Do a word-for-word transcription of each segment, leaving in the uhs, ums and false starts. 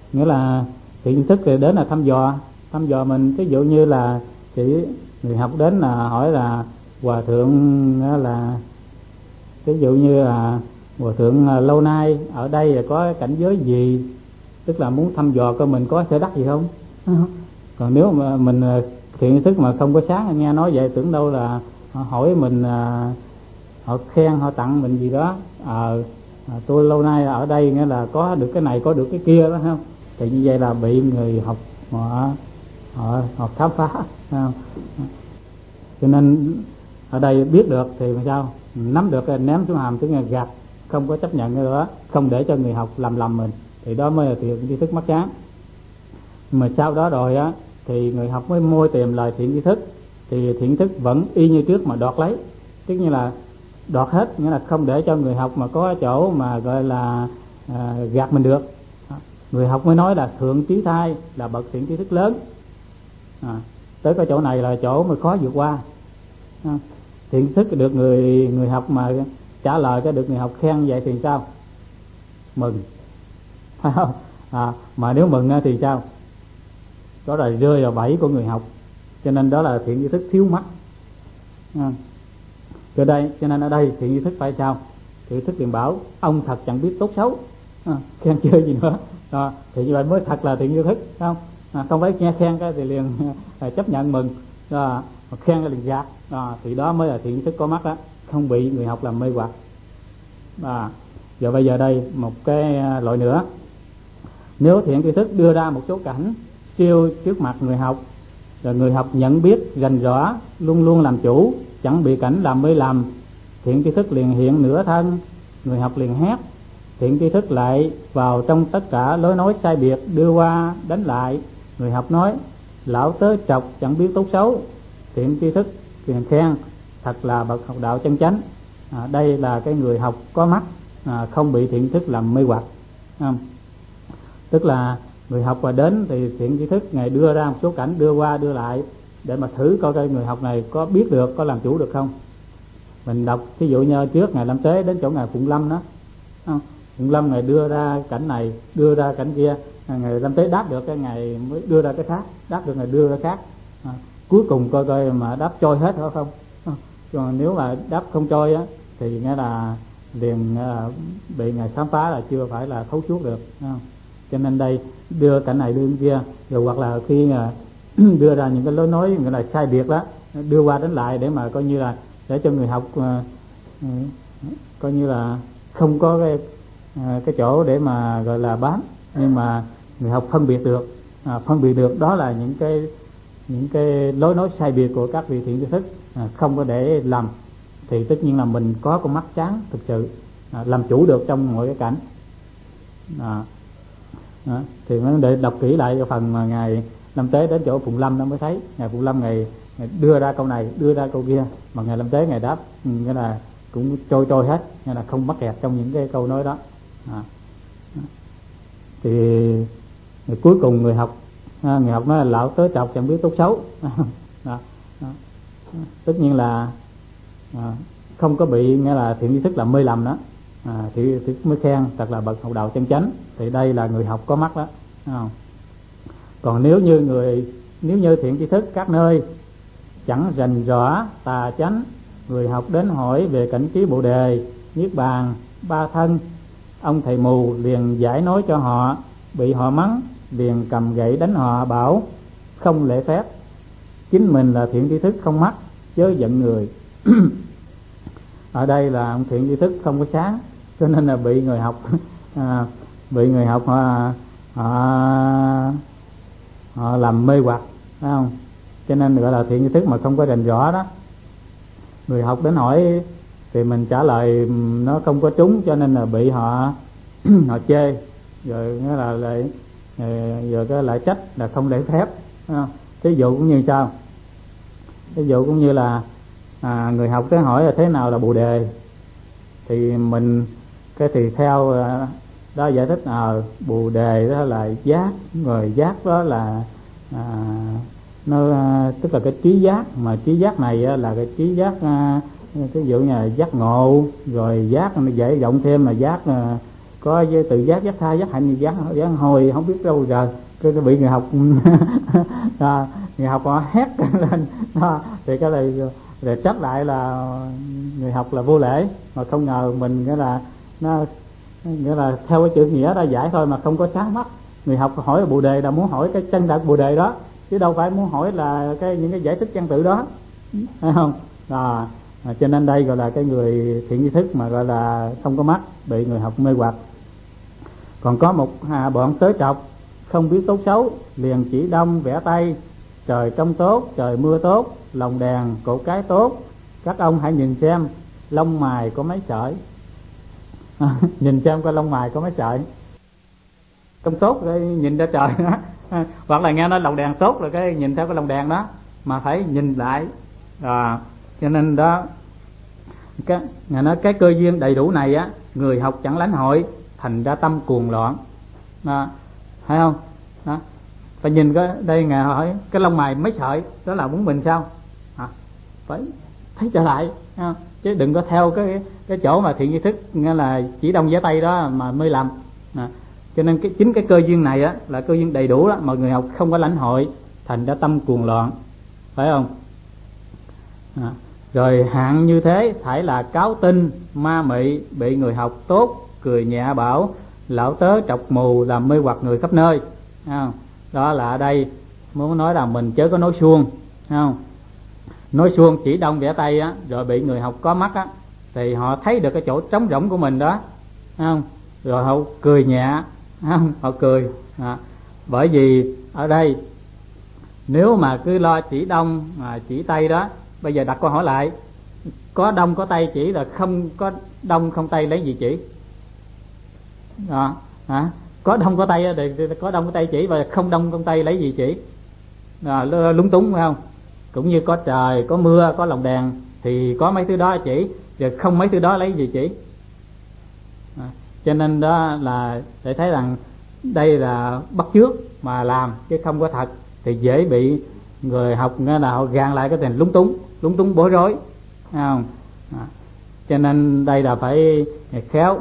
nghĩa là thiện tri thức thì đến là thăm dò thăm dò mình. Ví dụ như là chỉ người học đến là hỏi là hòa thượng là ví dụ như là hòa thượng lâu nay ở đây là có cảnh giới gì, tức là muốn thăm dò coi mình có sở đắc gì không. Còn nếu mà mình thiện tri thức mà không có sáng, nghe nói vậy tưởng đâu là họ hỏi mình, họ khen họ tặng mình gì đó, ờ à, tôi lâu nay ở đây nghĩa là có được cái này có được cái kia đó không, thì như vậy là bị người học họ họ, họ khám phá không? Cho nên ở đây biết được thì làm sao nắm được ném xuống hàm, tức là gạt, không có chấp nhận cái đó, không để cho người học làm lầm mình, thì đó mới là thiện tri thức mắt sáng. Mà sau đó rồi á thì người học mới môi tìm lời thiện tri thức, thì thiện thức vẫn y như trước mà đoạt lấy, tức như là đoạt hết, nghĩa là không để cho người học mà có chỗ mà gọi là à, gạt mình được. Người học mới nói là thượng trí thai là bậc thiện tri thức lớn, à, tới cái chỗ này là chỗ mà khó vượt qua. à, thiện tri thức được người người học mà trả lời cái được người học khen vậy thì sao? Mừng, phải không? À, mà nếu mừng thì sao? Đó là rơi vào bẫy của người học, cho nên đó là thiện tri thức thiếu mắt. à. Cho đây, cho nên ở đây thiện tri thức phải sao? Thiện tri thức liền bảo ông thật chẳng biết tốt xấu, à, khen chơi gì nữa. À, thì như vậy mới thật là thiện tri thức, không? À, không phải nghe khen cái thì liền à, chấp nhận mừng, à, khen cái liền gạt, à, thì đó mới là thiện tri thức có mắt đó, không bị người học làm mê hoặc. À, giờ bây giờ đây một cái loại nữa, nếu thiện tri thức đưa ra một số cảnh chiêu trước mặt người học, rồi người học nhận biết rành rõ, luôn luôn làm chủ, chẳng bị cảnh làm mê lầm, thiện tri thức liền hiện nửa thân, người học liền hét. Thiện tri thức lại vào trong tất cả lối nói sai biệt, đưa qua đánh lại, người học nói lão tớ trọc chẳng biết tốt xấu, thiện tri thức liền khen thật là bậc học đạo chân chánh. À, đây là cái người học có mắt, à, không bị thiện tri thức làm mê hoặc. à, tức là người học và đến thì thiện tri thức ngài đưa ra một số cảnh, đưa qua đưa lại để mà thử coi coi người học này có biết được, có làm chủ được không. Mình đọc ví dụ như trước ngài Lâm Tế đến chỗ ngài Phụng Lâm đó, à, Phụng Lâm ngài đưa ra cảnh này, đưa ra cảnh kia, ngài Lâm Tế đáp được cái ngài mới đưa ra cái khác, đáp được ngài đưa ra khác. à, cuối cùng coi coi mà đáp trôi hết hay không. à, còn nếu mà đáp không trôi á thì nghĩa là liền uh, bị ngài khám phá là chưa phải là thấu suốt được. à. Cho nên đây đưa cảnh này đưa cảnh kia, rồi hoặc là khi uh, đưa ra những cái lối nói gọi là sai biệt đó, đưa qua đánh lại để mà coi như là để cho người học uh, uh, coi như là không có cái uh, cái chỗ để mà gọi là bám, nhưng mà người học phân biệt được, à, phân biệt được đó là những cái những cái lối nói sai biệt của các vị thiện tri thức, à, không có để lầm, thì tất nhiên là mình có con mắt sáng thực sự, à, làm chủ được trong mọi cái cảnh. à, à, thì mới để đọc kỹ lại cái phần mà ngài Lâm Tế đến chỗ Phụng Lâm nó mới thấy ngài Phụng Lâm ngài, ngài đưa ra câu này, đưa ra câu kia, mà ngài Lâm Tế ngài đáp nghĩa là cũng trôi trôi hết, nghĩa là không mắc kẹt trong những cái câu nói đó. à, thì người cuối cùng người học à, người học nói là lão tớ trọc chẳng biết tốt xấu. đó, đó. Tất nhiên là à, không có bị nghĩa là thiện tri thức làm mê lầm đó, à, thì, thì mới khen thật là bậc học đạo chân chánh, thì đây là người học có mắt đó. à. Còn nếu như người nếu như thiện tri thức các nơi chẳng rành rõ tà chánh, người học đến hỏi về cảnh trí bồ đề, niết bàn, ba thân, ông thầy mù liền giải nói cho họ, bị họ mắng liền cầm gậy đánh họ, bảo không lễ phép, chính mình là thiện tri thức không mắt, chớ giận người. Ở đây là ông thiện tri thức không có sáng, cho nên là bị người học à, bị người học họ, họ, họ làm mê hoặc, phải không? Cho nên gọi là thiện tri thức mà không có rành rõ đó. Người học đến hỏi thì mình trả lời nó không có trúng, cho nên là bị họ họ chê, rồi nghĩa là lại rồi cái lại trách là không lễ phép. Ví dụ cũng như sao? Ví dụ cũng như là à, người học cái hỏi là thế nào là bồ đề, thì mình cái thì theo đó giải thích à, bồ đề đó là giác, rồi giác đó là à, nó tức là cái trí giác, mà trí giác này là cái trí giác ví dụ như là giác ngộ, rồi giác nó dễ rộng thêm là giác có tự giác, giác tha, giác hạnh, giác giác hồi không biết đâu giờ cái bị người học à, người học họ hét lên à, thì cái này để trách lại là người học là vô lễ, mà không ngờ mình nghĩa là nó nghĩa là theo cái chữ nghĩa đã giải thôi mà không có sáng mắt. Người học hỏi bồ đề là muốn hỏi cái chân thật bồ đề đó, chứ đâu phải muốn hỏi là cái những cái giải thích văn tự đó, phải không? À, à, cho nên đây gọi là cái người thiện tri thức mà gọi là không có mắt, bị người học mê hoặc. Còn có một à, bọn tới trọc không biết tốt xấu, liền chỉ đông vẽ tay, trời trong tốt, trời mưa tốt, lồng đèn cột cái tốt, các ông hãy nhìn xem lông mày có mấy sợi. À, nhìn xem coi lông mày có mấy sợi. Trong tốt rồi nhìn ra trời đó, à, hoặc là nghe nói lồng đèn tốt rồi cái nhìn theo cái lồng đèn đó, mà phải nhìn lại. À, cho nên đó cái ngài nói cái cơ duyên đầy đủ này á, người học chẳng lãnh hội, thành ra tâm cuồng loạn. À, thấy không? Đó. Phải nhìn cái đây ngài hỏi cái lông mày mấy sợi đó là muốn mình sao? À, phải thấy trở lại, à, chứ đừng có theo cái cái chỗ mà thiện tri thức nghĩa là chỉ đông vẽ tay đó mà mới làm. À, cho nên cái chính cái cơ duyên này á là cơ duyên đầy đủ đó, mọi người học không có lãnh hội, thành ra tâm cuồng loạn, phải không? À, rồi hạng như thế phải là cáo tinh ma mị, bị người học tốt cười nhẹ bảo lão tớ trọc mù làm mê hoặc người khắp nơi. À, đó là ở đây muốn nói là mình chớ có nói suông, không? Nói suông chỉ đông vẽ tay á, rồi bị người học có mắt á, thì họ thấy được cái chỗ trống rỗng của mình đó, không? Rồi họ cười nhẹ, không? Họ cười. À, bởi vì ở đây nếu mà cứ lo chỉ đông mà chỉ tay đó, bây giờ đặt câu hỏi lại, có đông có tay chỉ là không có đông không tay lấy gì chỉ? Đó, hả? Có đông có tay thì có đông có tay chỉ, và không đông không tay lấy gì chỉ? À, lúng túng phải không? Cũng như có trời, có mưa, có lồng đèn thì có mấy thứ đó chỉ, rồi không mấy thứ đó lấy gì chỉ? À, cho nên đó là để thấy rằng đây là bắt chước mà làm chứ không có thật, thì dễ bị người học nghe là họ gàn lại cái tình lúng túng, lúng túng bối rối, không? À, cho nên đây là phải khéo.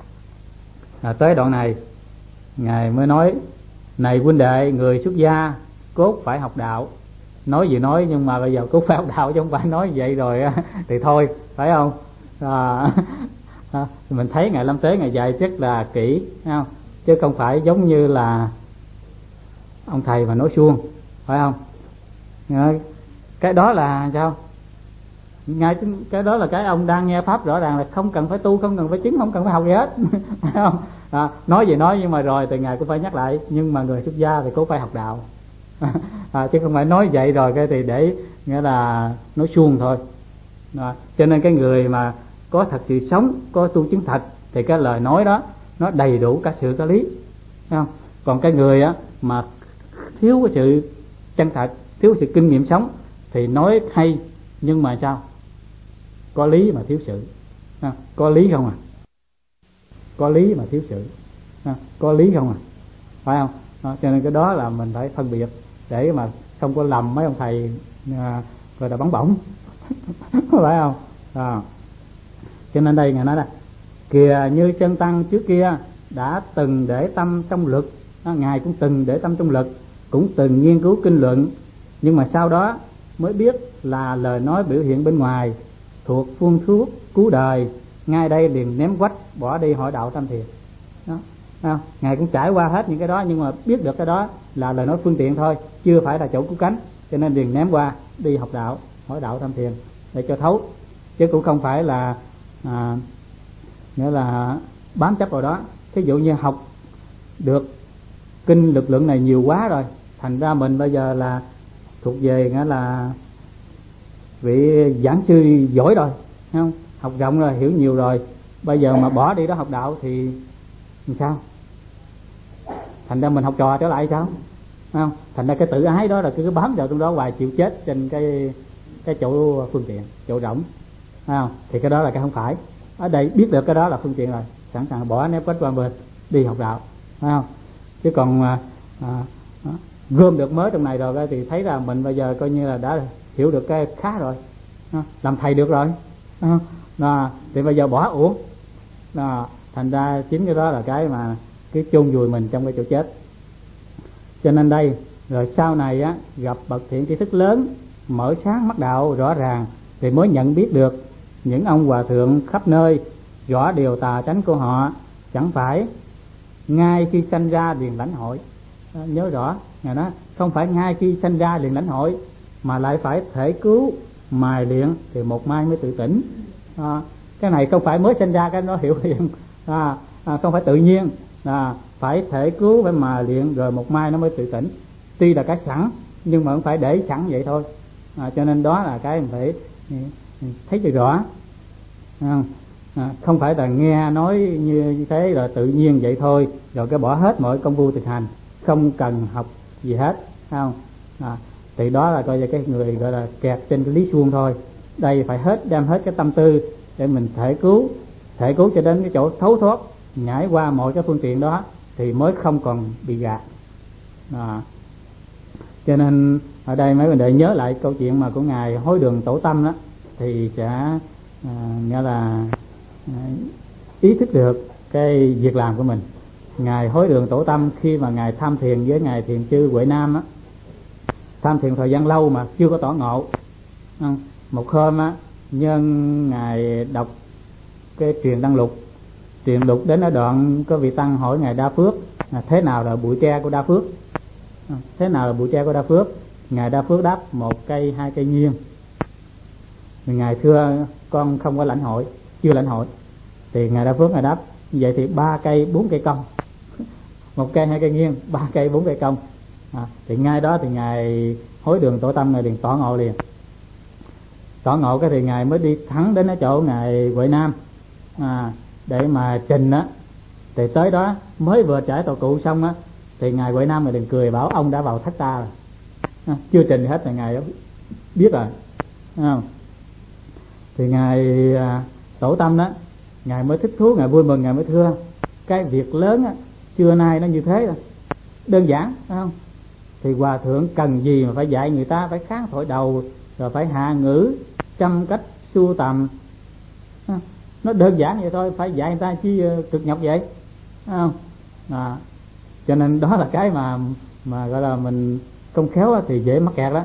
À, tới đoạn này ngài mới nói: này huynh đệ, người xuất gia cốt phải học đạo. Nói gì nói nhưng mà bây giờ cốt phải học đạo, chứ không phải nói vậy rồi thì thôi, phải không? À, à, mình thấy ngài Lâm Tế ngài dạy rất là kỹ, không? Chứ không phải giống như là ông thầy mà nói suông, phải không? Cái đó là sao? Ngay cái đó là cái ông đang nghe pháp rõ ràng là không cần phải tu, không cần phải chứng, không cần phải học gì hết. Phải không? À, nói gì nói nhưng mà rồi từ ngài cũng phải nhắc lại, nhưng mà người xuất gia thì cũng phải học đạo. À, chứ không phải nói vậy rồi cái thì để nghĩa là nói suông thôi. À, cho nên cái người mà có thật sự sống, có tu chứng thật thì cái lời nói đó nó đầy đủ cả sự có lý, không? Còn cái người á mà thiếu cái sự chân thật, thiếu sự kinh nghiệm sống thì nói hay nhưng mà sao? Có lý mà thiếu sự. À, có lý không à? Có lý mà thiếu sự. À, có lý không à? Phải không? À, cho nên cái đó là mình phải phân biệt để mà không có lầm mấy ông thầy à, gọi là bắn bổng. Phải không? À, cho nên đây ngài nói là kìa như chân tăng trước kia đã từng để tâm trong lực, à, ngài cũng từng để tâm trong lực, cũng từng nghiên cứu kinh luận, nhưng mà sau đó mới biết là lời nói biểu hiện bên ngoài thuộc phương thuốc cứu đời, ngay đây liền ném quách bỏ đi hỏi đạo tam thiền. Đó, không? Ngài cũng trải qua hết những cái đó, nhưng mà biết được cái đó là lời nói phương tiện thôi, chưa phải là chỗ cứu cánh, cho nên liền ném qua đi học đạo, hỏi đạo tam thiền để cho thấu, chứ cũng không phải là à, nghĩa là bám chấp vào đó. Thí dụ như học được kinh lực lượng này nhiều quá rồi, thành ra mình bây giờ là thuộc về nghĩa là vị giảng sư giỏi rồi, không? Học rộng rồi, hiểu nhiều rồi, bây giờ mà bỏ đi đó học đạo thì làm sao? Thành ra mình học trò trở lại sao? Không? Thành ra cái tự ái đó là cứ bám vào trong đó hoài, chịu chết trên cái cái chỗ phương tiện, chỗ rỗng, không? Thì cái đó là cái không phải. Ở đây biết được cái đó là phương tiện rồi, sẵn sàng bỏ nếp quách qua bên đi học đạo, phải không? Chứ còn à, à, gom được mới trong này rồi thì thấy là mình bây giờ coi như là đã hiểu được cái khá rồi, làm thầy được rồi, đó, thì bây giờ bỏ uổng. Đó, thành ra chính cái đó là cái mà cái chôn vùi mình trong cái chỗ chết. Cho nên đây rồi sau này á, gặp bậc thiện tri thức lớn mở sáng mắt đạo rõ ràng thì mới nhận biết được những ông hòa thượng khắp nơi rõ điều tà tránh của họ chẳng phải ngay khi sanh ra liền lãnh hội. À, nhớ rõ ngài nói không phải ngay khi sanh ra liền lãnh hội, mà lại phải thể cứu mài luyện thì một mai mới tự tỉnh. À, cái này không phải mới sanh ra cái nó hiểu liền, à, à, không phải tự nhiên, à, phải thể cứu phải mài luyện rồi một mai nó mới tự tỉnh. Tuy là cái sẵn nhưng mà không phải để sẵn vậy thôi. À, cho nên đó là cái mình phải thấy cho rõ. À, à, không phải là nghe nói như thế là tự nhiên vậy thôi rồi cái bỏ hết mọi công phu thực hành, không cần học gì hết, không? À, thì đó là coi như cái người gọi là kẹt trên cái lý suông thôi. Đây phải hết đem hết cái tâm tư để mình thể cứu, thể cứu cho đến cái chỗ thấu thoát, nhảy qua mọi cái phương tiện đó thì mới không còn bị gạt. À, cho nên ở đây mấy bạn đệ nhớ lại câu chuyện mà của ngài Hối Đường Tổ Tâm đó thì sẽ à, nghĩa là à, ý thức được cái việc làm của mình. Ngài Hối Đường Tổ Tâm khi mà ngài tham thiền với ngài Thiền Chư Huệ Nam á, tham thiền thời gian lâu mà chưa có tỏ ngộ. Một hôm á, nhân ngài đọc cái truyền Đăng Lục, truyền lục đến ở đoạn có vị tăng hỏi ngài Đa Phước à, thế nào là bụi tre của Đa Phước? À, thế nào là bụi tre của Đa Phước? Ngài Đa Phước đáp một cây, hai cây nghiêng. Ngài thưa con không có lãnh hội, chưa lãnh hội. Thì ngài Đa Phước ngài đáp vậy thì ba cây, bốn cây cong. Một cây, hai cây nghiêng, ba cây, bốn cây cong. À, thì ngay đó thì ngài Hối Đường Tổ Tâm ngài liền tỏ ngộ liền. Tỏ ngộ cái thì ngài mới đi thẳng đến ở chỗ ngài Huệ Nam à, để mà trình á. Thì tới đó mới vừa trải tòa cụ xong á thì ngài Huệ Nam ngài liền cười bảo ông đã vào thất ta rồi. À, chưa trình hết là ngài biết rồi, không? Thì ngài à, Tổ Tâm đó ngài mới thích thú, ngài vui mừng, ngài mới thưa cái việc lớn á, xưa nay nó như thế rồi, đơn giản, phải không? Thì hòa thượng cần gì mà phải dạy người ta phải kháng thổi đầu rồi phải hạ ngữ trăm cách sưu tầm, à, nó đơn giản vậy thôi, phải dạy người ta chi cực nhọc vậy, phải không? À, cho nên đó là cái mà mà gọi là mình không khéo thì dễ mắc kẹt đó.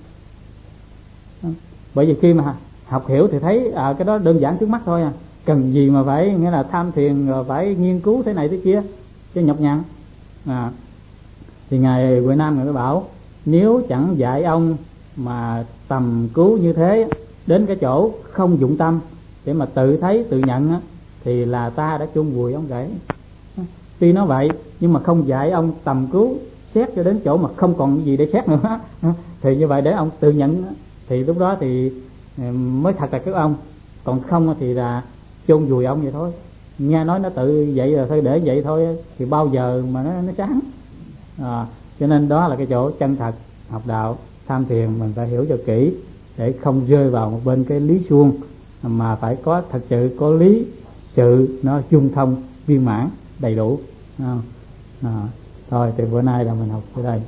À, bởi vì khi mà học hiểu thì thấy à, cái đó đơn giản trước mắt thôi à, cần gì mà phải nghĩa là tham thiền rồi phải nghiên cứu thế này thế kia cho nhọc nhằn. À, thì ngài Huệ Nam ngài mới bảo nếu chẳng dạy ông mà tầm cứu như thế đến cái chỗ không dụng tâm để mà tự thấy tự nhận á, thì là ta đã chôn vùi ông vậy. Tuy nói vậy nhưng mà không dạy ông tầm cứu xét cho đến chỗ mà không còn gì để xét nữa thì như vậy để ông tự nhận thì lúc đó thì mới thật là cái ông, còn không thì là chôn vùi ông vậy thôi. Nghe nói nó tự vậy rồi thôi để vậy thôi thì bao giờ mà nó, nó sáng. À, cho nên đó là cái chỗ chân thật học đạo tham thiền mình phải hiểu cho kỹ để không rơi vào một bên cái lý suông, mà phải có thật sự có lý sự nó chung thông viên mãn đầy đủ. À, à, thôi thì bữa nay là mình học tới đây.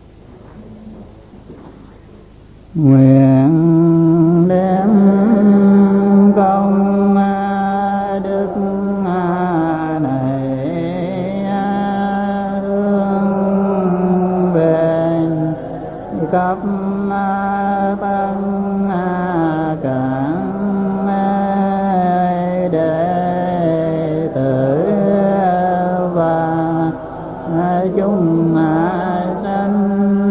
Nguyện đem công đức này hướng về khắp tăng cả đệ tử và chúng sanh